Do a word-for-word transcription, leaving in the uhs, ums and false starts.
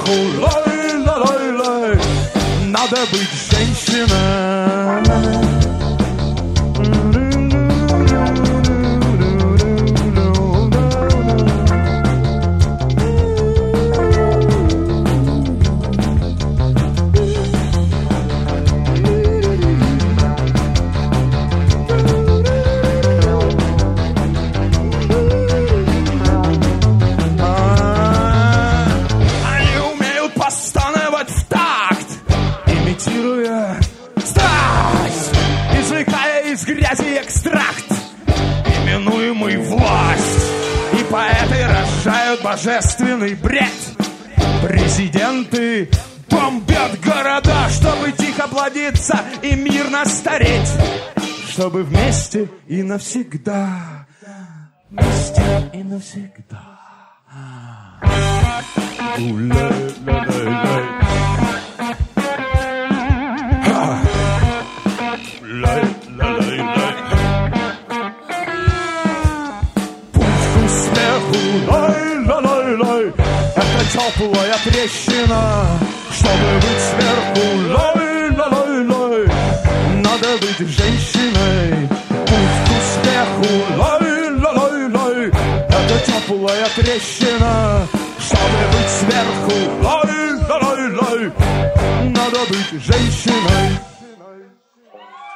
сверху, лой-лой-лой-лой. Надо быть женщиной. Божественный бред. Президенты бомбят города, чтобы тихо плодиться и мирно стареть, чтобы вместе и навсегда, вместе и навсегда. Путь к успеху, это теплая трещина, чтобы быть сверху, лой-лой-лой-лой. Надо быть женщиной. Путь к успеху, лой-лой-лой-лой. Это теплая трещина, чтобы быть сверху, лой-лой-лой-лой. Надо быть женщиной.